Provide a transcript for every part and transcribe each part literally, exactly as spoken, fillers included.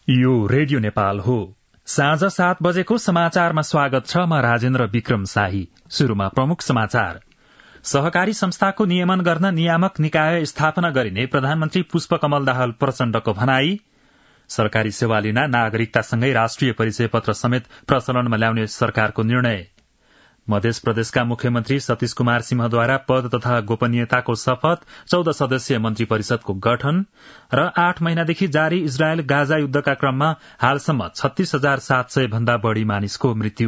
यो रेडियो नेपाल हो। साँझ सात बजेको समाचारमा स्वागत छ। म राजेन्द्र विक्रम शाही। शुरूमा प्रमुख समाचार। सहकारी संस्थाको नियमन गर्न नियामक निकाय स्थापना गरिने प्रधानमन्त्री पुष्पकमल दाहाल प्रचण्डको भनाई। सरकारी सेवा लिन नागरिकतासँगै राष्ट्रिय परिचय पत्र समेत प्रचलनमा ल्याउने सरकारको निर्णय। मध्य प्रदेशका मुख्यमन्त्री सतीश कुमार सिंहद्वारा पद तथा गोपनीयताको शपथ, चौध सदस्यीय मन्त्री परिषदको गठन र आठ महिनादेखि जारी इजरायल गाजा युद्धका क्रममा हालसम्म छत्तीस हजार सात सय भन्दा बढ़ी मानिसको मृत्यु।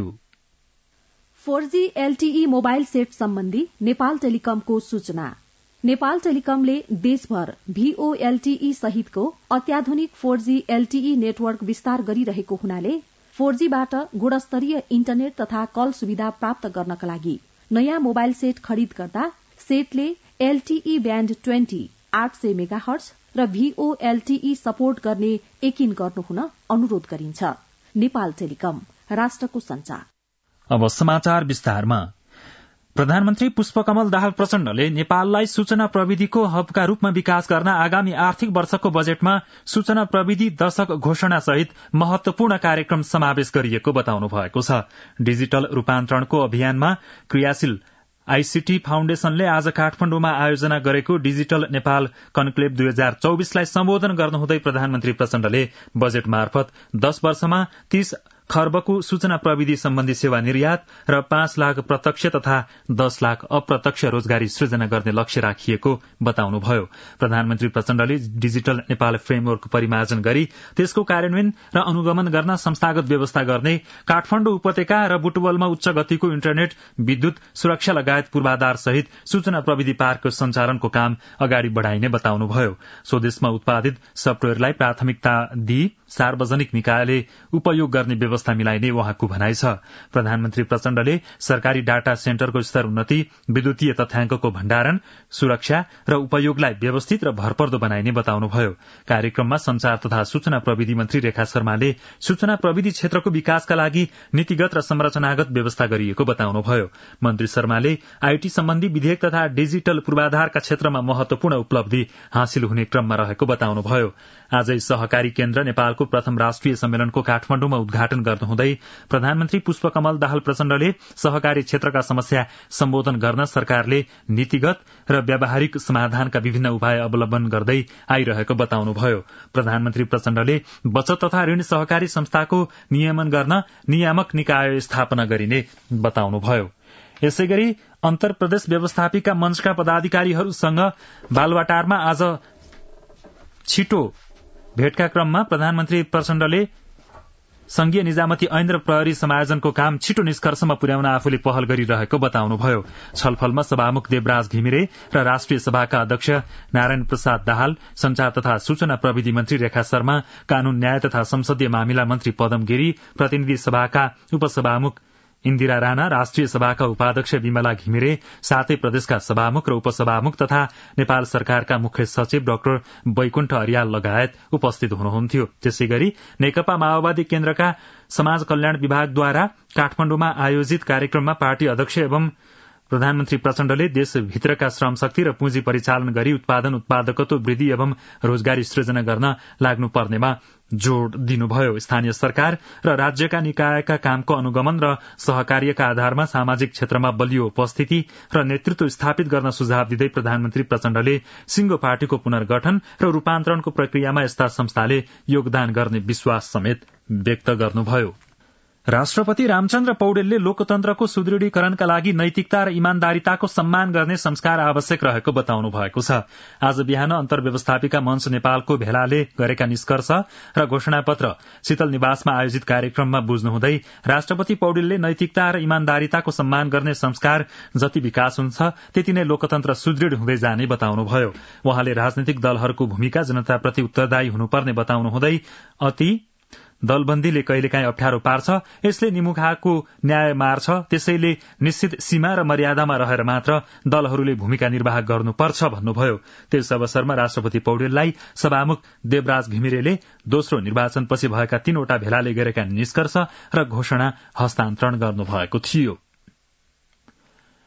Four G LTE mobile set सम्बन्धी नेपाल टेलिकमको सूचना। नेपाल टेलिकमले देशभर भीओएलटीई सहितको अत्याधुनिक फोर जी एलटीई नेटवर्क विस्तार गरिरहेको हुनाले फोर जी बाट गुणस्तरीय इन्टरनेट तथा कल सुविधा प्राप्त गर्नका लागि नयाँ मोबाइल सेट खरिद गर्दा सेटले एलटीई ब्याण्ड ट्वेन्टी आठ सय मेगाहर्ज र भीओएलटीई सपोर्ट गर्ने यकिन गर्नुहुन अनुरोध गरिन्छ। नेपाल टेलिकम, राष्ट्रको संचार। अब समाचार विस्तारमा। प्रधानमन्त्री पुष्पकमल दाहाल प्रचण्डले नेपाललाई सूचना प्रविधिको हबका रूपमा विकास गर्न आगामी आर्थिक वर्षको बजेटमा सूचना प्रविधि दशक घोषणा सहित महत्वपूर्ण कार्यक्रम समावेश गरिएको बताउनु भएको छ। डिजिटल रूपान्तरणको अभियानमा क्रियाशील आईसीटी फाउण्डेशनले आज काठमाडौँमा आयोजना गरेको डिजिटल नेपाल कन्क्लेभ दुई हजार चौबिसलाई सम्बोधन गर्नुहुँदै प्रधानमन्त्री प्रचण्डले बजेट मार्फत दश वर्षमा तीस खर्बको सूचना प्रविधि सम्बन्धी सेवा निर्यात र पाँच लाख प्रत्यक्ष तथा दश लाख अप्रत्यक्ष रोजगारी सृजना गर्ने लक्ष्य राखिएको बताउनुभयो। प्रधानमन्त्री प्रचण्डले डिजिटल नेपाल फ्रेमवर्क परिमार्जन गरी त्यसको कार्यान्वयन र अनुगमन गर्न संस्थागत व्यवस्था गर्ने, काठमाडौँ उपत्यका र बुटवलमा उच्च गतिको इन्टरनेट, विद्युत सुरक्षा लगायत पूर्वाधार सहित सूचना प्रविधि पार्कको सञ्चालनको काम अगाडि बढ़ाइने बताउनुभयो। स्वदेशमा उत्पादित सफ्टवेयरलाई प्राथमिकता दिई सार्वजनिक निकायले उपयोग गर्ने व्यवस्था मिलाइने उहाँको भनाइ छ। प्रधानमन्त्री प्रचण्डले सरकारी डाटा सेन्टरको स्तर उन्नति, विद्युतीय तथ्याङ्कको भण्डारण, सुरक्षा र उपयोगलाई व्यवस्थित र भरपर्दो बनाइने बताउनुभयो। कार्यक्रममा संचार तथा सूचना प्रविधि मन्त्री रेखा शर्माले सूचना प्रविधि क्षेत्रको विकासका लागि नीतिगत र संरचनागत व्यवस्था गरिएको बताउनुभयो। मन्त्री शर्माले आईटी सम्बन्धी विधेयक तथा डिजिटल पूर्वाधारका क्षेत्रमा महत्वपूर्ण उपलब्धि हासिल हुने क्रममा रहेको बताउनुभयो। आजै सहकारी केन्द्र नेपालको प्रथम राष्ट्रिय सम्मेलनको काठमाडौँमा उद्घाटन गर्नुहुँदै प्रधानमन्त्री पुष्पकमल दाहाल प्रचण्डले सहकारी क्षेत्रका समस्या सम्बोधन गर्न सरकारले नीतिगत र व्यावहारिक समाधानका विभिन्न उपाय अवलम्बन गर्दै आइरहेको बताउनुभयो। प्रधानमन्त्री प्रचण्डले बचत तथा ऋण सहकारी संस्थाको नियमन गर्न नियामक निकाय स्थापना गरिने बताउनुभयो। यसैगरी अन्तर प्रदेश व्यवस्थापिका मञ्चका पदाधिकारीहरूसँग बालुवाटारमा आज छिटो भेटका क्रममा प्रधानमन्त्री प्रचण्डले संघीय निजामती ऐन र प्रहरी समायोजनको काम छिटो निष्कर्षमा पुर्याउन आफूले पहल गरिरहेको बताउनुभयो। छलफलमा सभामुख देवराज घिमिरे र राष्ट्रिय सभाका अध्यक्ष नारायण प्रसाद दाहाल, संचार तथा सूचना प्रविधि मन्त्री रेखा शर्मा, कानून न्याय तथा संसदीय मामिला मन्त्री पदम गिरी, प्रतिनिधि सभाका उपसभामुख इन्दिरा राणा, राष्ट्रिय सभाका उपाध्यक्ष विमला घिमिरे, सातै प्रदेशका सभामुख र उपसभामुख तथा नेपाल सरकारका मुख्य सचिव डाक्टर वैकुण्ठ अर्याल लगायत उपस्थित हुनुहुन्थ्यो। त्यसै गरी नेकपा माओवादी केन्द्रका समाज कल्याण विभागद्वारा काठमाडौँमा आयोजित कार्यक्रममा पार्टी अध्यक्ष एवं प्रधानमन्त्री प्रचण्डले देशभित्रका श्रम शक्ति र पुँजी परिचालन गरी उत्पादन उत्पादकत्व वृद्धि एवं रोजगारी सृजना गर्न लाग्नुपर्नेमा जोड़ दिनुभयो। स्थानीय सरकार र राज्यका निकायका कामको अनुगमन र सहकार्यका आधारमा सामाजिक क्षेत्रमा बलियो उपस्थिति र नेतृत्व स्थापित गर्न सुझाव दिँदै प्रधानमन्त्री प्रचण्डले सिंगो पार्टीको पुनर्गठन र रूपान्तरणको प्रक्रियामा यस्ता संस्थाले योगदान गर्ने विश्वास समेत व्यक्त गर्नुभयो। राष्ट्रपति रामचन्द्र पौडेलले लोकतन्त्रको सुदृढीकरणका लागि नैतिकता र इमान्दारिताको सम्मान गर्ने संस्कार आवश्यक रहेको बताउनु भएको छ। आज बिहान अन्तर्व्यवस्थापिका मञ्च नेपालको भेलाले गरेका निष्कर्ष र घोषणापत्र शीतल निवासमा आयोजित कार्यक्रममा बुझ्नुहुँदै राष्ट्रपति पौडेलले नैतिकता र इमान्दारिताको सम्मान गर्ने संस्कार जति विकास हुन्छ त्यति नै लोकतन्त्र सुदृढ हुँदै जाने बताउनुभयो। उहाँले राजनैतिक दलहरूको भूमिका जनताप्रति उत्तरदायी हुनुपर्ने बताउनुहुँदै अति दलबन्दीले कहिलेकाहीँ अप्ठ्यारो पार्छ, यसले निमुखाको न्याय मार्छ, त्यसैले निश्चित सीमा र मर्यादामा रहेर मात्र दलहरूले भूमिका निर्वाह गर्नुपर्छ भन्नुभयो। त्यस अवसरमा राष्ट्रपति पौडेललाई सभामुख देवराज घिमिरेले दोस्रो निर्वाचनपछि भएका तीनवटा भेलाले गरेका निष्कर्ष र घोषणा हस्तान्तरण गर्नुभएको थियो।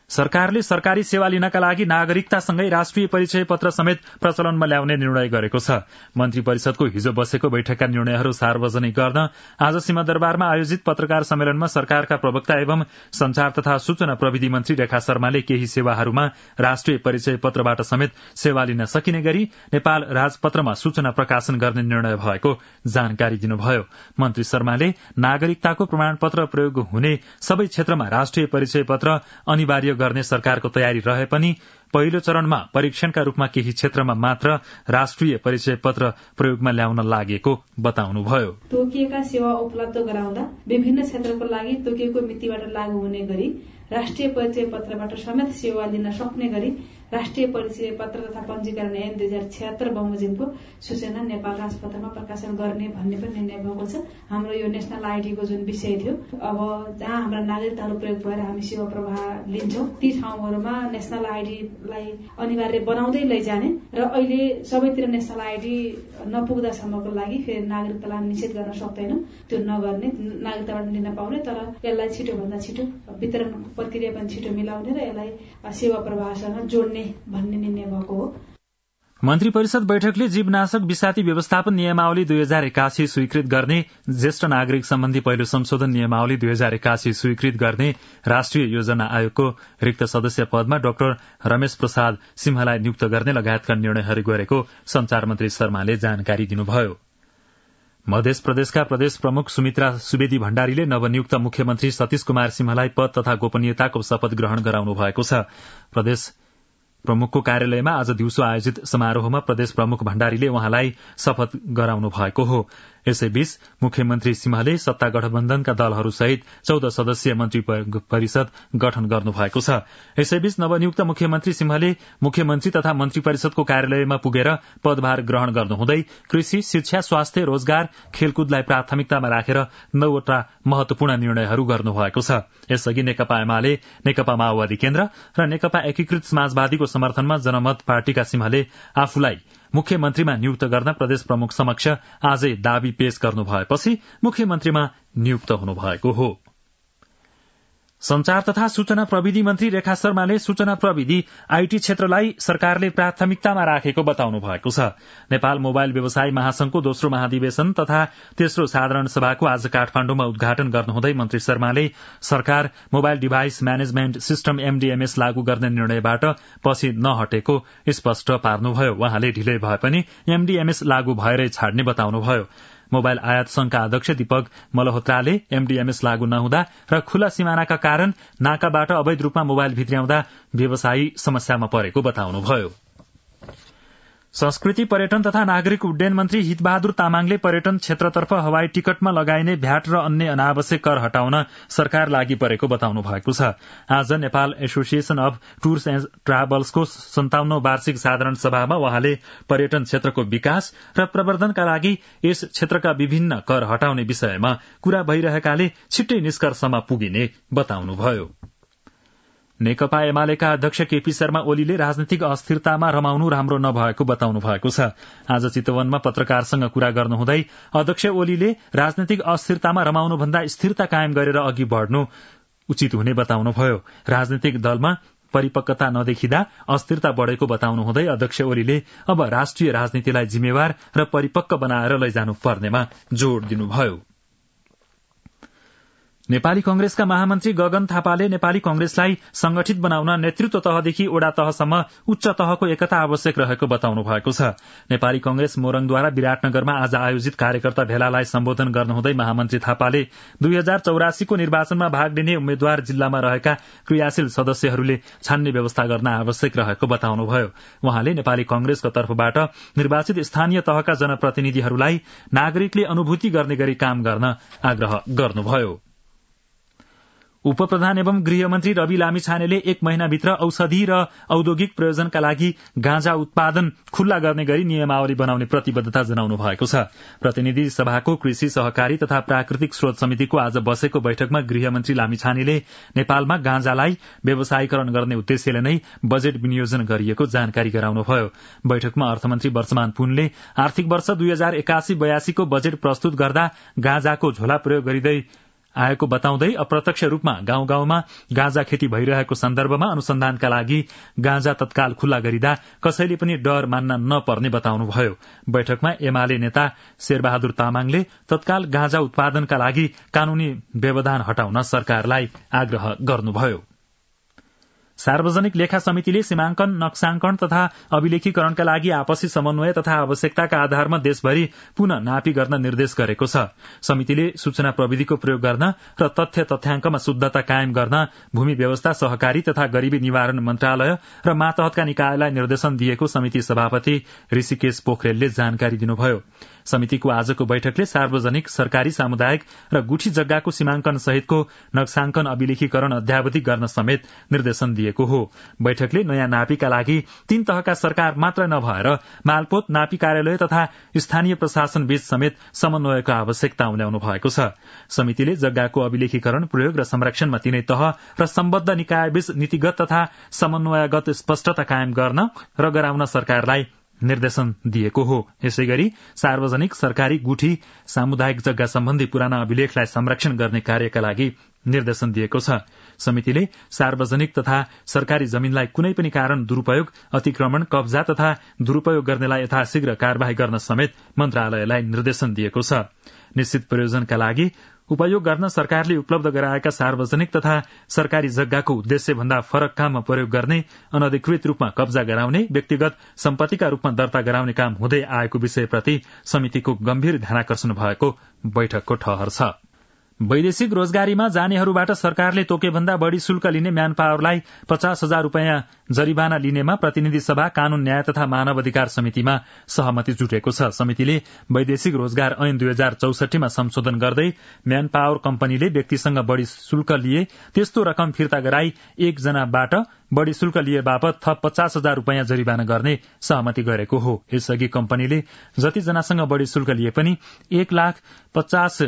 सरकारले सरकारी सेवा लिनका लागि नागरिकतासँगै राष्ट्रिय परिचय पत्र समेत प्रचलनमा ल्याउने निर्णय गरेको छ। मन्त्री परिषदको हिजो बसेको बैठकका निर्णयहरू सार्वजनिक गर्न आज सिंहदरबारमा आयोजित पत्रकार सम्मेलनमा सरकारका प्रवक्ता एवं संचार तथा सूचना प्रविधि मन्त्री रेखा शर्माले केही सेवाहरूमा राष्ट्रिय परिचय पत्रबाट समेत सेवा लिन सकिने गरी नेपाल राजपत्रमा सूचना प्रकाशन गर्ने निर्णय भएको जानकारी दिनुभयो। मन्त्री शर्माले नागरिकताको प्रमाणपत्र प्रयोग हुने सबै क्षेत्रमा राष्ट्रिय परिचय पत्र अनिवार्य गर्ने सरकारको तयारी रहे पनि पहिलो चरणमा परीक्षणका रूपमा केही क्षेत्रमा मात्र राष्ट्रिय परिचय पत्र प्रयोगमा ल्याउन लागेको बताउनुभयो। तोकिएका सेवा उपलब्ध गराउँदा विभिन्न क्षेत्रको लागि तोकिएको मितिबाट लागू हुने गरी राष्ट्रिय परिचय पत्रबाट समेत सेवा लिन सक्ने गरी राष्ट्रिय परिचय पत्र तथा पञ्जीकरण ऐन दुई हजार छिहत्तर बमोजिमको सूचना नेपाल राजपत्रमा प्रकाशन गर्ने भन्ने पनि निर्णय भएको छ। हाम्रो यो नेशनल आइडीको जुन विषय थियो, अब जहाँ हाम्रा नागरिकताहरू प्रयोग भएर हामी सेवा प्रवाह लिन्छौं ती ठाउँहरूमा नेशनल आइडीलाई अनिवार्य बनाउँदै लैजाने र अहिले सबैतिर नेशनल आइडी नपुग्दासम्मको लागि फेरि नागरिकतालाई निषेध गर्न सक्दैनौं, त्यो नगर्ने, नागरिकताबाट लिन पाउने, तर यसलाई छिटोभन्दा छिटो वितरण प्रक्रिया पनि छिटो मिलाउने र यसलाई सेवा प्रवाहसँग जोड्ने भन्ने निर्णय भएको हो। मन्त्री परिषद बैठकले जीवनाशक विषादी व्यवस्थापन नियमावली दुई हजार एकासी स्वीकृत गर्ने, ज्येष्ठ नागरिक सम्बन्धी पहिलो संशोधन नियमावली दुई हजार एकासी स्वीकृत गर्ने राष्ट्रिय योजना आयोगको रिक्त सदस्य पदमा डाक्टर रमेश प्रसाद सिंहलाई नियुक्त गर्ने लगायतका निर्णयहरू गरेको संचार मन्त्री शर्माले जानकारी दिनुभयो। मध्य प्रदेशका प्रदेश प्रमुख सुमित्रा सुवेदी भण्डारीले नवनियुक्त मुख्यमन्त्री सतीश कुमार सिंहलाई पद तथा गोपनीयताको शपथ ग्रहण गराउनु भएको छ। प्रदेश प्रमुखको कार्यालयमा आज दिउँसो आयोजित समारोहमा प्रदेश प्रमुख भण्डारीले उहाँलाई शपथ गराउनु भएको हो। यसैबीच मुख्यमन्त्री सिंहले सत्ता गठबन्धनका दलहरूसहित चौध सदस्यीय मन्त्री परिषद गठन गर्नु भएको छ। यसैबीच नवनियुक्त मुख्यमन्त्री सिंहले मुख्यमन्त्री तथा मन्त्री परिषदको कार्यालयमा पुगेर पदभार ग्रहण गर्नुहुँदै कृषि, शिक्षा, स्वास्थ्य, रोजगार, खेलकुदलाई प्राथमिकतामा राखेर नौवटा महत्वपूर्ण निर्णयहरू गर्नुभएको छ। यसअघि नेकपा एमाले, नेकपा माओवादी केन्द्र र नेकपा एकीकृत समाजवादीको समर्थनमा जनमत पार्टीका सिंहले आफूलाई मुख्यमन्त्रीमा नियुक्त गर्न प्रदेश प्रमुख समक्ष आजै दावी पेश गर्नु भएपछि मुख्यमन्त्रीमा नियुक्त हुनुभएको हो। संचार तथा सूचना प्रविधि मन्त्री रेखा शर्माले सूचना प्रविधि आईटी क्षेत्रलाई सरकारले प्राथमिकतामा राखेको बताउनु भएको छ। नेपाल मोबाइल व्यवसायी महासंघको दोस्रो महाधिवेशन तथा तेस्रो साधारण सभाको आज काठमाण्डुमा उद्घाटन गर्नुहुँदै मन्त्री शर्माले सरकार mobile device management system MDMS लागू गर्ने निर्णयबाट पछि नहटेको स्पष्ट पार्नुभयो। उहाँले ढिलै भए पनि एमडीएमएस लागू भएरै छाड्ने बताउनुभयो। मोबाइल आयात संघका अध्यक्ष दीपक मल्होत्राले एमडीएमएस लागू नहुँदा र खुला सिमानाका कारण नाकाबाट अवैध रूपमा मोबाइल भित्र्याउँदा व्यवसायी समस्यामा परेको बताउनुभयो। संस्कृति, पर्यटन तथा नागरिक उड्डयन मन्त्री हितबहादुर तामाङले पर्यटन क्षेत्रतर्फ हवाई टिकटमा लगाइने भ्याट र अन्य अनावश्यक कर हटाउन सरकार लागि परेको बताउनु भएको छ। आज Nepal association of tours and ट्राभल्सको सन्ताउन्नौ वार्षिक साधारण सभामा उहाँले पर्यटन क्षेत्रको विकास र प्रवर्धनका लागि यस क्षेत्रका विभिन्न कर हटाउने विषयमा कुरा भइरहेकाले छिट्टै निष्कर्षमा पुगिने बताउनुभयो। नेकपा एमालेका अध्यक्ष केपी शर्मा ओलीले राजनीतिक अस्थिरतामा रमाउनु राम्रो नभएको बताउनु भएको छ। आज चितवनमा पत्रकारसँग कुरा गर्नुहुँदै अध्यक्ष ओलीले राजनीतिक अस्थिरतामा रमाउनुभन्दा स्थिरता कायम गरेर अघि बढ़नु उचित हुने बताउनुभयो। राजनीतिक दलमा परिपक्वता नदेखिँदा अस्थिरता बढ़ेको बताउनुहुँदै अध्यक्ष ओलीले अब राष्ट्रिय राजनीतिलाई जिम्मेवार र परिपक्व बनाएर लैजानु पर्नेमा जोड़ दिनुभयो। नेपाली कंग्रेसका महामन्त्री गगन थापाले नेपाली कंग्रेसलाई संगठित बनाउन नेतृत्व तहदेखि ओडा तहसम्म उच्च तहको एकता आवश्यक रहेको बताउनु भएको छ। नेपाली कंग्रेस मोरङद्वारा विराटनगरमा आज आयोजित कार्यकर्ता भेलालाई सम्बोधन गर्नुहुँदै महामन्त्री थापाले दुई हजार चौरासीको निर्वाचनमा भाग लिने उम्मेद्वार जिल्लामा रहेका क्रियाशील सदस्यहरूले छान्ने व्यवस्था गर्न आवश्यक रहेको बताउनुभयो। उहाँले नेपाली कंग्रेसको तर्फबाट निर्वाचित स्थानीय तहका जनप्रतिनिधिहरूलाई नागरिकले अनुभूति गर्ने गरी काम गर्न आग्रह गर्नुभयो। उपप्रधान एवं गृहमन्त्री रवि लामिछानेले एक महिनाभित्र औषधि र औद्योगिक प्रयोजनका लागि गाँजा उत्पादन खुल्ला गर्ने गरी नियमावली बनाउने प्रतिबद्धता जनाउनु भएको छ। प्रतिनिधि सभाको कृषि, सहकारी तथा प्राकृतिक स्रोत समितिको आज बसेको बैठकमा गृहमन्त्री लामिछानेले नेपालमा गाँजालाई व्यवसायीकरण गर्ने उद्देश्यले नै बजेट विनियोजन गरिएको जानकारी गराउनुभयो। बैठकमा अर्थमन्त्री वर्षमान पुनले आर्थिक वर्ष दुई हजार एकासी बयासीको बजेट प्रस्तुत गर्दा गाँजाको झोला प्रयोग गरिँदै आएको बताउँदै अप्रत्यक्ष रूपमा गाउँ गाउँमा गाँजा खेती भइरहेको सन्दर्भमा अनुसन्धानका लागि गाँजा तत्काल खुल्ला गरिँदा कसैले पनि डर मान्न नपर्ने बताउनुभयो। बैठकमा एमाले नेता शेरबहादुर तामाङले तत्काल गाँजा उत्पादनका लागि कानूनी व्यवधान हटाउन सरकारलाई आग्रह गर्नुभयो। सार्वजनिक लेखा समितिले सीमांकन नक्सांकन तथा अभिलेखीकरणका लागि आपसी समन्वय तथा आवश्यकताका आधारमा देशभरि पुनः नापी गर्न निर्देश गरेको छ। समितिले सूचना प्रविधिको प्रयोग गर्न र तथ्य तथ्याङ्कमा शुद्धता कायम गर्न भूमि व्यवस्था, सहकारी तथा गरीबी निवारण मन्त्रालय र मातहतका निकायलाई निर्देशन दिएको समिति सभापति ऋषिकेश पोखरेलले जानकारी दिनुभयो। समितिको आजको बैठकले सार्वजनिक, सरकारी, सामुदायिक र गुठी जग्गाको सीमांकन सहितको नक्सांकन अभिलेखीकरण अध्यावधि गर्न समेत निर्देशन दिएको हो। बैठकले नयाँ नापीका लागि तीन तहका सरकार मात्र नभएर मालपोत, नापी कार्यालय तथा स्थानीय प्रशासन बीच समेत समन्वयको आवश्यकता उल्याउनु भएको छ। समितिले जग्गाको अभिलेखीकरण, प्रयोग र संरक्षणमा तीनै तह र सम्बद्ध निकायबीच नीतिगत तथा समन्वयगत स्पष्टता कायम गर्न र गराउन सरकारलाई निर्देशन दिएको हो। यसै गरी सार्वजनिक, सरकारी, गुठी, सामुदायिक जग्गा सम्बन्धी पुराना अभिलेखलाई संरक्षण गर्ने कार्यका लागि निर्देशन दिएको छ। समितिले सार्वजनिक तथा सरकारी जमीनलाई कुनै पनि कारण दुरूपयोग, अतिक्रमण, कब्जा तथा दुरूपयोग गर्नेलाई यथाशीघ्र कार्यवाही गर्न समेत मन्त्रालयलाई निर्देशन दिएको छ। निश्चित प्रयोजनका लागि उपयोग गर्न सरकारले उपलब्ध गराएका सार्वजनिक तथा सरकारी जग्गाको उद्देश्य भन्दा फरक काममा प्रयोग गर्ने, अनधिकृत रूपमा कब्जा गराउने, व्यक्तिगत सम्पत्तिका रूपमा दर्ता गराउने काम हुँदै आएको विषयप्रति समितिको गम्भीर ध्यानाकर्षण भएको बैठकको ठहर छ। वैदेशिक रोजगारीमा जानेहरूबाट सरकारले तोकेभन्दा बढ़ी शुल्क लिने म्यान पावरलाई पचास हजार रूपियाँ जरिवाना लिनेमा प्रतिनिधि सभा, कानून न्याय तथा मानव अधिकार समितिमा सहमति जुटेको छ। समितिले वैदेशिक रोजगार ऐन दुई हजार चौसठीमा संशोधन गर्दै म्यान पावर कम्पनीले व्यक्तिसँग बढ़ी शुल्क लिए त्यस्तो रकम फिर्ता गराई एकजनाबाट बढ़ी शुल्क लिए बापत थप पचास हजार रूपियाँ जरिवाना गर्ने सहमति गरेको हो। यसअघि कम्पनीले जतिजनासँग बढ़ी शुल्क लिए पनि एक लाख पचास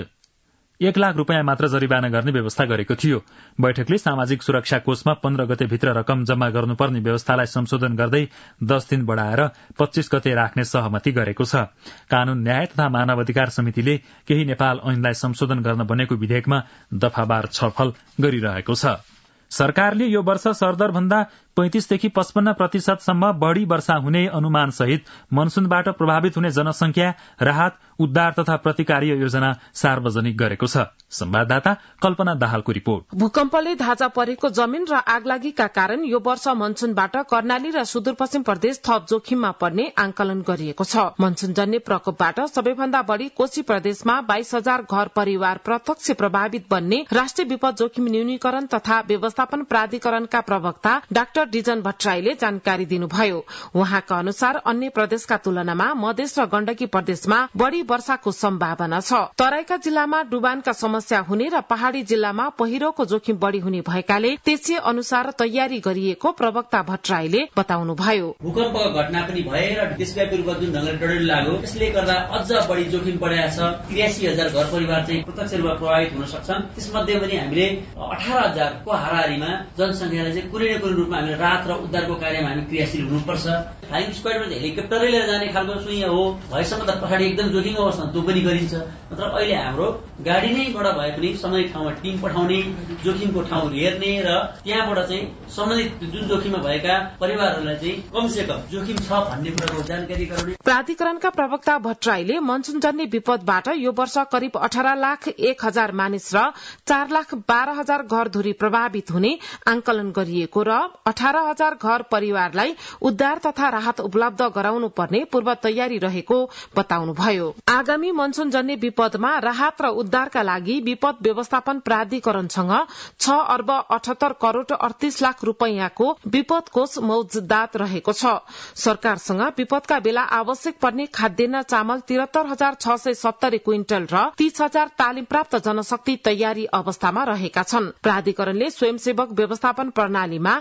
एक लाख रूपियाँ मात्र जरिवाना गर्ने व्यवस्था गरेको थियो। बैठकले सामाजिक सुरक्षा कोषमा पन्ध्र गते भित्र रकम जम्मा गर्नुपर्ने व्यवस्थालाई संशोधन गर्दै दस दिन बढ़ाएर पच्चीस गते राख्ने सहमति गरेको छ। कानून न्याय तथा मानव अधिकार समितिले केही नेपाल ऐनलाई संशोधन गर्न बनेको विधेयकमा दफावार छलफल गरिरहेको छ। सरकारले यो वर्ष सरदर भन्दा पैंतिसदेखि पचपन्न प्रतिशतसम्म बढ़ी वर्षा हुने अनुमान सहित मनसूनबाट प्रभावित हुने जनसंख्या राहत, उद्धार तथा प्रतिकार्य योजना सार्वजनिक गरेको छ। संवाददाता कल्पना दाहालको रिपोर्ट। भूकम्पले धाजा परेको जमीन र आगलागीका कारण यो वर्ष मनसूनबाट कर्णाली र सुदूरपश्चिम प्रदेश थप जोखिममा पर्ने आंकलन गरिएको छ। मनसूनजन्य प्रकोपबाट सबैभन्दा बढ़ी कोशी प्रदेशमा बाइस हजार घर परिवार प्रत्यक्ष प्रभावित बन्ने राष्ट्रिय विपद जोखिम न्यूनीकरण तथा व्यवस्थापन प्राधिकरणका प्रवक्ता डाक्टर डिजन भट्टराईले जानकारी दिनुभयो। उहाँका अनुसार अन्य प्रदेशका तुलनामा मधेस र गण्डकी प्रदेशमा बढ़ी वर्षाको सम्भावना छ। तराईका जिल्लामा डुबानका समस्या हुने र पहाड़ी जिल्लामा पहिरोको जोखिम बढ़ी हुने भएकाले त्यसै अनुसार तयारी गरिएको प्रवक्ता भट्टराईले बताउनुभयो। भूकम्पको घटना पनि भए र देशव्यापी रूपमा जुन ढंगले डडेलो लाग्यो त्यसले गर्दा अझ बढ़ी जोखिम बढेको छ। त्रियासी हजार घर परिवार चाहिँ प्रत्यक्ष रूपमा प्रभावित हुन सक्छन्। त्यसमध्ये पनि हामीले अठार हजारको हाराहारीमा जनसंख्यालाई चाहिँ कुनै न कुनै रूपमा हामीले राहत र उद्धारको कार्यमा हामी क्रियाशील हुनुपर्छ। फ्लाइङ स्क्वाडमा हेलिकप्टरै लिएर जाने खालको सुइया हो भएसम्म त पछाडि एकदम जोखिम अवस्था त्यो पनि गरिन्छ। मात्र अहिले हाम्रो गाडी नैबाट भए पनि समय ठाउँमा टिम पठाउने, जोखिमको ठाउँ हेर्ने र त्यहाँबाट चाहिँ सम्बन्धित जुन जोखिममा भएका परिवारहरूलाई चाहिँ कमसे कम जोखिम छ भन्ने कुराको जानकारी गराउने। प्राधिकरणका प्रवक्ता भट्टराईले मनसूनजन्य विपदबाट यो वर्ष करिब अठार लाख एक हजार मानिस र चार लाख बाह्र हजार घरधुरी प्रभावित हुने आंकलन गरिएको र अठार हजार घर परिवारलाई उद्धार तथा राहत उपलब्ध गराउनु पर्ने पूर्व तयारी रहेको बताउनुभयो। आगामी मनसूनजन्य विपदमा राहत र उद्धारका लागि विपद व्यवस्थापन प्राधिकरणसँग छ अर्ब अठहत्तर करोड़ अडतीस लाख रूपियाँको विपद कोष मौजुदात रहेको छ। सरकारसँग विपदका बेला आवश्यक पर्ने खाद्यान्न चामल तिहत्तर हजार छ सय सत्तरी क्विन्टल र तीस हजार तालिम प्राप्त जनशक्ति तयारी अवस्थामा रहेका छन्। प्राधिकरणले स्वयंसेवक व्यवस्थापन प्रणालीमा एक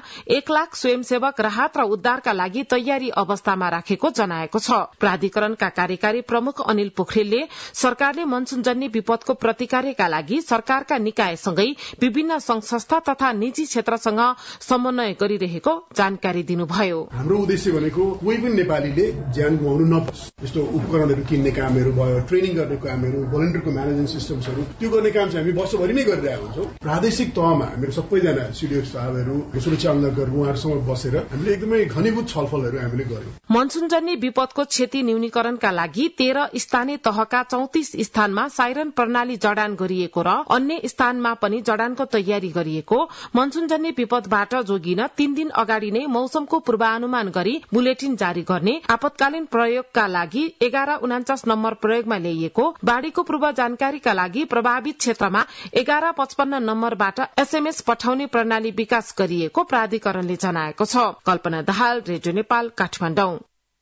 एक लाख स्वयंसेवक राहत र उद्धारका लागि तयारी अवस्थामा राखेको जनाएको छ। प्राधिकरणका कार्यकारी प्रमुख अनिल पोखरेलले सरकारले मनसूनजन्य विपदको प्रतिकारका लागि सरकारका निकायसँगै विभिन्न संघ संस्था तथा निजी क्षेत्रसँग समन्वय गरिरहेको जानकारी दिनुभयो। हाम्रो उद्देश्य भनेको कोही पनि नेपालीले ज्यान गुमाउनु नपरोस्। यस्तो उपकरणहरू किन्ने कामहरू भयो, ट्रेनिङ गर्ने कामहरू, भोलिन्टियरको म्यानेजमेन्ट सिस्टम्सहरू, त्यो गर्ने काम चाहिँ हामी वर्षभरि नै गरिरहेका हुन्छौँ। प्रादेशिक तहमा हामीहरू सबैजना सिडिओ साहबहरू, सुरक्षा अमलाहरू उहाँहरूसँग बसेर हामीले एकदमै घनीभूत छलफलहरू हामीले गर्यौं। मनसूनजन्य विपदको क्षति न्यूनीकरणका लागि तेह्र स्थानीय तहका चौतिस स्थानमा साइरन प्रणाली जडान गरिएको र अन्य स्थानमा पनि जडानको तयारी गरिएको, मनसूनजन्य विपदबाट जोगिन तीन दिन अगाडि नै मौसमको पूर्वानुमान गरी बुलेटिन जारी गर्ने, आपतकालीन प्रयोगका लागि एघार उनाचास नम्बर प्रयोगमा ल्याइएको, बाढ़ीको पूर्व जानकारीका लागि प्रभावित क्षेत्रमा एघार पचपन्न नम्बरबाट एसएमएस पठाउने प्रणाली विकास गरिएको प्राधिकरणले जनाएको छ। कल्पना दाहाल, रेडियो नेपाल, काठमाडौँ।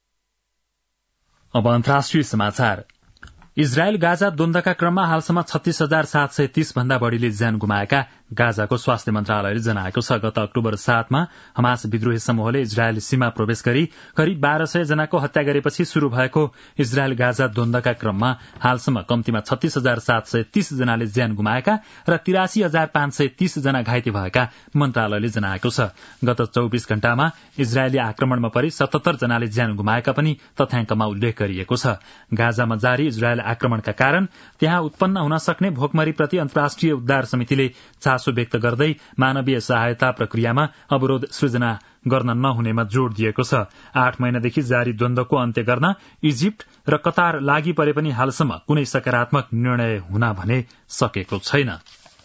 अब अन्तर्राष्ट्रिय समाचार। इजरायल गाजा द्वन्द्वका क्रममा हालसम्म छत्तीस हजार सात सय तीस भन्दा बढ़ीले ज्यान गुमाएका गाजाको स्वास्थ्य मन्त्रालयले जनाएको छ। गत अक्टोबर सातमा हमास विद्रोही समूहले इजरायल सीमा प्रवेश गरी करिब बाह्र सय जनाको हत्या गरेपछि शुरू भएको इजरायल गाजा द्वन्द्वका क्रममा हालसम्म कम्तीमा छत्तीस हजार सात सय तीस जनाले ज्यान गुमाएका र तिरासी हजार पाँच सय तीस जना घाइते भएका मन्त्रालयले जनाएको छ। गत चौबिस घण्टामा इजरायली आक्रमणमा परि सतहत्तर जनाले ज्यान गुमाएका पनि तथ्याङ्कमा उल्लेख गरिएको छ। गाजामा जारी इजरायल आक्रमणका कारण त्यहाँ उत्पन्न हुन सक्ने भोकमरीप्रति अन्तर्राष्ट्रिय उद्धार समितिले चासो व्यक्त गर्दै मानवीय सहायता प्रक्रियामा अवरोध सृजना गर्न नहुनेमा जोड़ दिएको छ। आठ महिनादेखि जारी द्वन्द्वको अन्त्य गर्न इजिप्ट र कतार लागि परे पनि हालसम्म कुनै सकारात्मक निर्णय हुन भने सकेको छैन।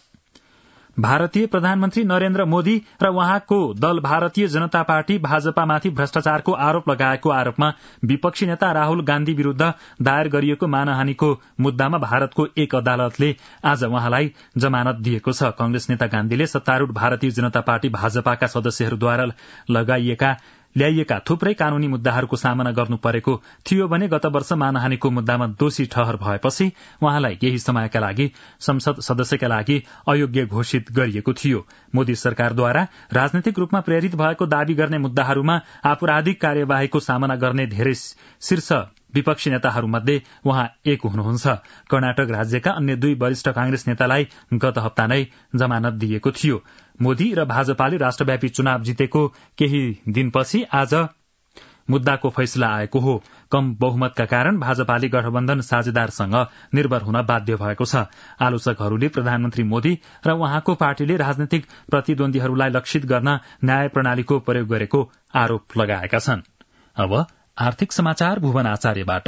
भारतीय प्रधानमन्त्री नरेन्द्र मोदी र उहाँको दल भारतीय जनता पार्टी भाजपामाथि भ्रष्टाचारको आरोप लगाएको आरोपमा विपक्षी नेता राहुल गान्धी विरूद्ध दायर गरिएको मानहानिको मुद्दामा भारतको एक अदालतले आज उहाँलाई जमानत दिएको छ। कंग्रेस नेता गान्धीले सत्तारूढ़ भारतीय जनता पार्टी भाजपाका सदस्यहरूद्वारा लगाइएका ल्याइएका थुप्रै कानूनी मुद्दाहरूको सामना गर्नु परेको थियो भने गत वर्ष मानहानिको मुद्दामा दोषी ठहर भएपछि उहाँलाई केही समयका लागि संसद सदस्यका लागि अयोग्य घोषित गरिएको थियो। मोदी सरकारद्वारा राजनैतिक रूपमा प्रेरित भएको दावी गर्ने मुद्दाहरूमा आपराधिक कार्यवाहीको सामना गर्ने धेरै शीर्ष विपक्षी नेताहरूमध्ये उहाँ एक हुनुहुन्छ। कर्नाटक राज्यका अन्य दुई वरिष्ठ कांग्रेस नेतालाई गत हप्ता नै जमानत दिएको थियो। मोदी र भाजपाले राष्ट्रव्यापी चुनाव जितेको केही दिनपछि आज मुद्दाको फैसला आएको हो। कम बहुमतका कारण भाजपाले गठबन्धन साझेदारसँग निर्भर हुन बाध्य भएको छ। आलोचकहरूले प्रधानमन्त्री मोदी र उहाँको पार्टीले राजनैतिक प्रतिद्वन्दीहरूलाई लक्षित गर्न न्याय प्रणालीको प्रयोग गरेको आरोप लगाएका छन्। अब आर्थिक समाचार भुवन आचार्यबाट।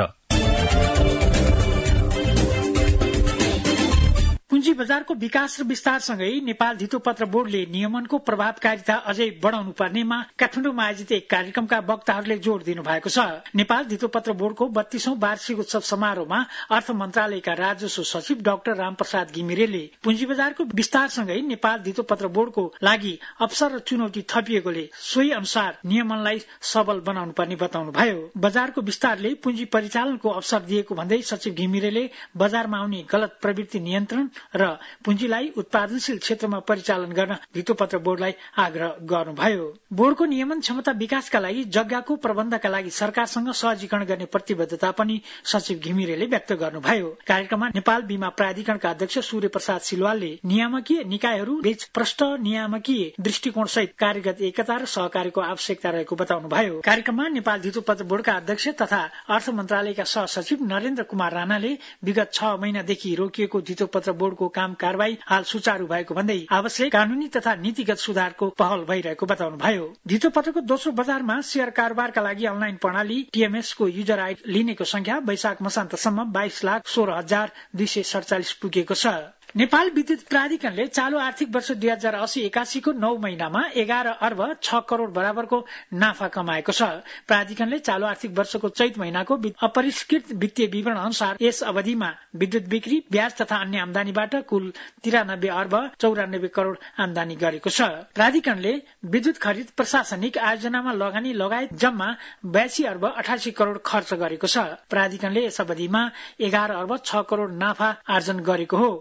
पुँजी बजारको विकास र विस्तारसँगै नेपाल धितोपत्र बोर्डले नियमनको प्रभावकारिता अझै बढ़ाउनु पर्नेमा काठमाडौँमा आयोजित एक कार्यक्रमका वक्ताहरूले जोड़ दिनु भएको छ। नेपाल धितोपत्र बोर्डको बत्तीसौं वार्षिक उत्सव समारोहमा अर्थ मन्त्रालयका राजस्व सचिव डाक्टर रामप्रसाद घिमिरेले पुँजी बजारको विस्तारसँगै नेपाल धितोपत्र बोर्डको लागि अवसर र चुनौती थपिएकोले सोही अनुसार नियमनलाई सबल बनाउनु पर्ने बताउनुभयो। बजारको विस्तारले पुँजी परिचालनको अवसर दिएको भन्दै सचिव घिमिरेले बजारमा आउने गलत प्रवृत्ति नियन्त्रण र पुँजीलाई उत्पादनशील क्षेत्रमा परिचालन गर्न धितोपत्र बोर्डलाई आग्रह गर्नुभयो। बोर्डको नियमन क्षमता विकासका लागि जग्गाको प्रबन्धका लागि सरकारसँग सहजीकरण गर्ने प्रतिबद्धता पनि सचिव घिमिरेले व्यक्त गर्नुभयो। कार्यक्रममा नेपाल बीमा प्राधिकरणका अध्यक्ष सूर्य प्रसाद सिलवालले नियामकीय निकायहरू बीच प्रष्ट नियामकीय दृष्टिकोण सहित कार्यगत एकता र सहकार्यको आवश्यकता रहेको बताउनुभयो। कार्यक्रममा नेपाल धितोपत्र बोर्डका अध्यक्ष तथा अर्थ मन्त्रालयका सहसचिव नरेन्द्र कुमार राणाले विगत छ महिनादेखि रोकिएको धितोपत्र बोर्डको काम कारवाही हाल सुचारू भएको भन्दै आवश्यक कानूनी तथा नीतिगत सुधारको पहल भइरहेको बताउनुभयो। धितोपत्रको दोस्रो बजारमा शेयर कारोबारका लागि अनलाइन प्रणाली टीएमएस को युजर आइडी लिनेको संख्या वैशाख मसान्तसम्म बाइस लाख सोह्र हजार दुई सय सडचालिस पुगेको छ। नेपाल विद्युत प्राधिकरणले चालू आर्थिक वर्ष दुई हजार अस्सी एकासीको नौ महिनामा एघार अर्ब छ करोड़ बराबरको नाफा कमाएको छ। प्राधिकरणले चालू आर्थिक वर्षको चैत महिनाको अपरिष्कृत वित्तीय विवरण अनुसार यस अवधिमा विद्युत बिक्री, ब्याज तथा अन्य आमदानीबाट कुल तिरानब्बे अर्ब चौरानब्बे करोड़ आमदानी गरेको छ। प्राधिकरणले विद्युत खरिद, प्रशासनिक आयोजनामा लगानी लगायत जम्मा बयासी अर्ब अठासी करोड़ खर्च गरेको छ। प्राधिकरणले यस अवधिमा एघार अर्ब छ करोड़ नाफा आर्जन गरेको हो। गत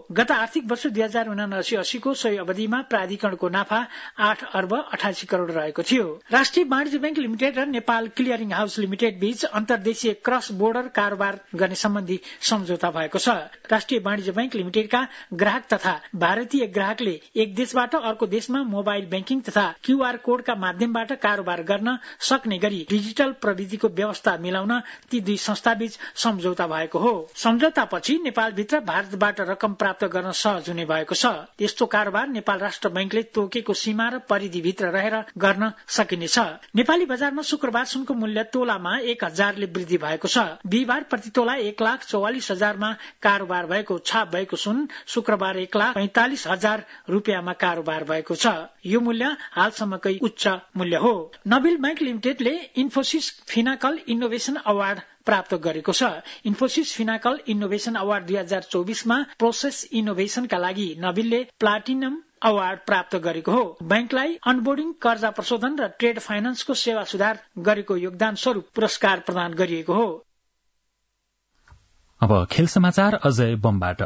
आर्थिक वर्ष दुई हजार उनासी अस्सीको सोही अवधिमा प्राधिकरणको नाफा आठ अर्ब अठासी करोड़ रहेको थियो। राष्ट्रिय वाणिज्य बैंक लिमिटेड र नेपाल क्लियरिङ हाउस लिमिटेड बीच अन्तर्देशीय क्रस बोर्डर कारोबार गर्ने सम्बन्धी सम्झौता भएको छ। राष्ट्रिय वाणिज्य बैंक लिमिटेडका ग्राहक तथा भारतीय ग्राहकले एक देशबाट अर्को देशमा मोबाइल बैंकिङ तथा क्यूआर कोडका माध्यमबाट कारोबार गर्न सक्ने गरी डिजिटल प्रविधिको व्यवस्था मिलाउन ती दुई संस्थाबीच सम्झौता भएको हो। सम्झौतापछि नेपालभित्र भारतबाट रकम प्राप्त गर्न सहज हुने भएको छ। यस्तो कारोबार नेपाल राष्ट्र बैंकले तोकेको सीमा र परिधिभित्र रहेर गर्न सकिनेछ। नेपाली बजारमा शुक्रबार सुनको मूल्य तोलामा एक हजारले वृद्धि भएको छ। बिहिबार प्रति तोला एक लाख चौवालिस हजारमा कारोबार भएको छाप भएको सुन शुक्रबार एक लाख पैंतालिस हजार रुपियाँमा कारोबार भएको छ। यो मूल्य हालसम्मकै उच्च मूल्य हो। नोबेल बैंक लिमिटेडले इन्फोसिस फिनाकल इनोभेसन अवार्ड प्राप्त गरेको छ। इन्फोसिस फिनाकल इनोभेसन अवार्ड दुई हजार चौबिसमा प्रोसेस इनोभेसनका लागि नोबेलले प्लाटिनम अवार्ड प्राप्त गरेको हो। बैंकलाई अनबोर्डिङ, कर्जा प्रशोधन र ट्रेड फाइनेन्सको सेवा सुधार गरेको योगदान स्वरूप पुरस्कार प्रदान गरिएको हो। अब खेल समाचार अजय बमबाट।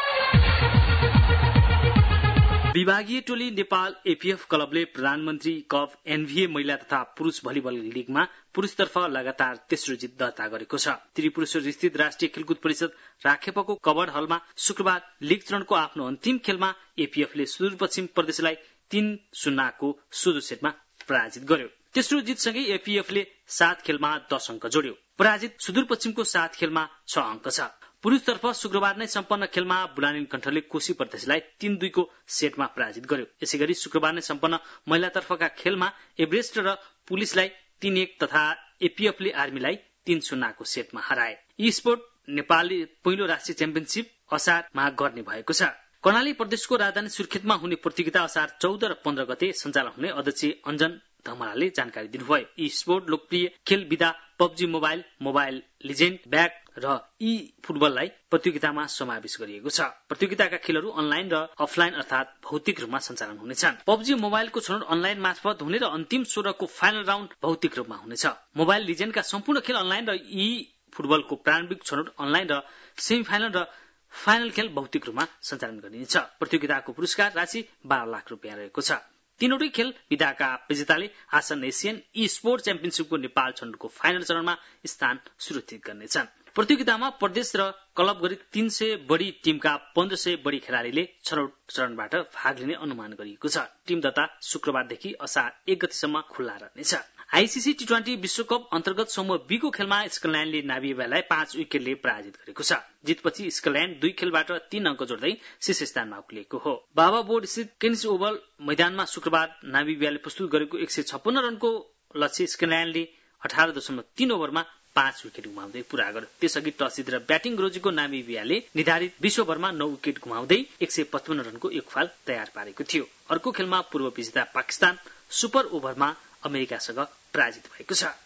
विभागीय टोली नेपाल एपीएफ क्लबले प्रधानमन्त्री कप एनभीए महिला तथा पुरूष भलिबल लीगमा पुरूषतर्फ लगातार तेस्रो जित दर्ता गरेको छ। त्रिपुरेश्वर स्थित राष्ट्रिय खेलकुद परिषद राखेपको कवर्ड हलमा शुक्रबार लीग चरणको आफ्नो अन्तिम खेलमा एपीएफले सुदूरपश्चिम प्रदेशलाई तीन शून्यको सोझो सेटमा पराजित गर्यो। तेस्रो जितसँगै एपीएफले सात खेलमा दस अंक जोड्यो। पराजित सुदूरपश्चिमको सात खेलमा छ अंक छ। पुरूषतर्फ शुक्रबार नै सम्पन्न खेलमा बुढानील कण्ठले कोशी प्रदेशलाई तीन दुईको सेटमा पराजित गर्यो। यसैगरी शुक्रबार नै सम्पन्न महिलातर्फका खेलमा एभरेस्ट र पुलिसलाई तीन एक तथा एपीएफले आर्मीलाई तीन शून्यको सेटमा हराए। ई स्पोर्ट नेपालले पहिलो राष्ट्रिय च्याम्पियनशिप असारमा गर्ने भएको छ। कर्णाली प्रदेशको राजधानी सुर्खेतमा हुने प्रतियोगिता असार चौध र पन्ध्र गते सञ्चालन हुने अध्यक्ष अञ्जन धमराले जानकारी दिनुभयो। ई स्पोर्ट लोकप्रिय खेल विधा पबजी मोबाइल, मोबाइल लिजेन्ड, ब्याग र ई फुटबललाई प्रतियोगितामा समावेश गरिएको छ। प्रतियोगिताका खेलहरू अनलाइन र अफलाइन अर्थात भौतिक रूपमा सञ्चालन हुनेछन्। पबजी मोबाइलको छनौट अनलाइन मार्फत हुने र अन्तिम सोह्रको फाइनल राउण्ड भौतिक रूपमा हुनेछ। मोबाइल लिजेन्डका सम्पूर्ण खेल अनलाइन र ई फुटबलको प्रारम्भिक छनौट अनलाइन र सेमिफाइनल र फाइनल खेल भौतिक रूपमा सञ्चालन गरिनेछ। प्रतियोगिताको पुरस्कार राशि बाह्र लाख रुपियाँ रहेको छ। तीनवटै खेल विधाका विजेताले आसन एसियन ई स्पोर्ट च्याम्पियनशिपको नेपाल छनौटको फाइनल चरणमा स्थान सुरक्षित गर्नेछन्। प्रतियोगितामा प्रदेश र क्लब गरी तीन सय बढ़ी टीमका पन्ध्र सय बढ़ी खेलाड़ीले छनौट चरणबाट भाग लिने अनुमान गरिएको छ। टीम दता शुक्रबारदेखि असार एक गतिसम्म खुल्ला रहनेछ। आईसीसी टी ट्वेन्टी विश्वकप अन्तर्गत समूह बी को खेलमा स्कटल्याण्डले नामिबियालाई पाँच विकेटले पराजित गरेको छ। जितपछि स्कटल्याण्ड दुई खेलबाट तीन अंक जोड्दै शीर्ष स्थानमा उक्लिएको हो। बाबा बोर्ड स्थित केनिस ओभल मैदानमा शुक्रबार नामिबियाले प्रस्तुत गरेको एक सय छप्पन्न रनको लक्ष्य स्कटल्याण्डले अठार दशमलव तीन ओभरमा पाँच विकेट गुमाउँदै पूरा गर्यो। त्यसअघि टस जितेर ब्याटिङ रोजेको नामिबियाले निर्धारित बीस ओभरमा नौ विकेट गुमाउँदै एक सय पचपन्न रनको एक फाल तयार पारेको थियो। अर्को खेलमा पूर्व विजेता पाकिस्तान सुपर ओभरमा अमेरिकासँग पराजित भएको छ।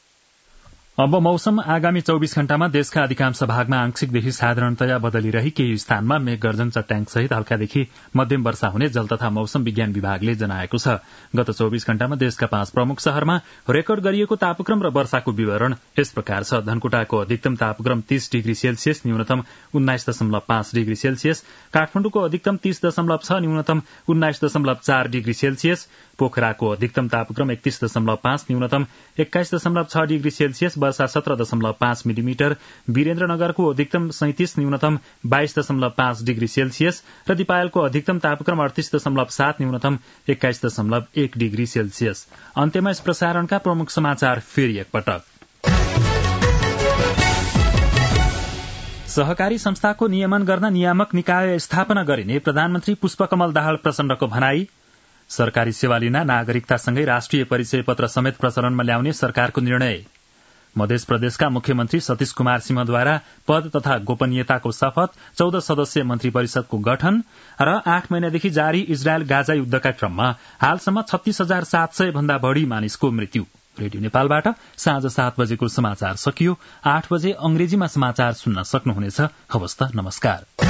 अब मौसम। आगामी चौबीस घण्टामा देशका अधिकांश भागमा आंशिकदेखि साधारणतया बदलिरही केही स्थानमा मेघ गर्जन चट्याङ सहित हल्कादेखि मध्यम वर्षा हुने जल तथा मौसम विज्ञान विभागले जनाएको छ। गत चौबीस घण्टामा देशका पाँच प्रमुख शहरमा रेकर्ड गरिएको तापक्रम र वर्षाको विवरण यस प्रकार छ। धनकुटाको अधिकतम तापक्रम तीस डिग्री सेल्सियस, न्यूनतम उन्नाइस दशमलव पाँच डिग्री सेल्सियस। काठमाडौँको अधिकतम तीस दशमलव छ, न्यूनतम उन्नाइस दशमलव चार डिग्री सेल्सियस। पोखराको अधिकतम तापक्रम एकतीस दशमलव पाँच, न्यूनतम एक्काइस दशमलव छ डिग्री सेल्सियस। वर्षा सत्र दशमलव पाँच मिलिमिटर। वीरेन्द्रनगरको अधिकतम सैंतिस, न्यूनतम बाइस दशमलव पाँच डिग्री सेल्सियस र दिपायलको अधिकतम तापक्रम अडतीस दशमलव सात, न्यूनतम एक्काइस दशमलव एक डिग्री सेल्सियस। अन्त्यमा यस प्रसारणका प्रमुख समाचार फेरि एकपटक। सहकारी संस्थाको नियमन गर्न नियामक निकाय स्थापना गरिने प्रधानमन्त्री पुष्पकमल दाहाल प्रचण्डको भनाई। सरकारी सेवा लिन नागरिकतासँगै राष्ट्रिय परिचय पत्र समेत प्रचलनमा ल्याउने सरकारको निर्णय। मध्य प्रदेशका मुख्यमन्त्री सतीश कुमार सिंहद्वारा पद तथा गोपनीयताको शपथ। चौध सदस्यीय मन्त्री परिषदको गठन र आठ महिनादेखि जारी इजरायल गाजा युद्धका क्रममा हालसम्म छत्तीस हजार सात सय भन्दा बढ़ी मानिसको मृत्यु। रेडियो नेपालबाट साँझ सात बजेको समाचार सकियो। आठ बजे अंग्रेजीमा समाचार सुन्न सक्नुहुनेछ। हवस् त, नमस्कार।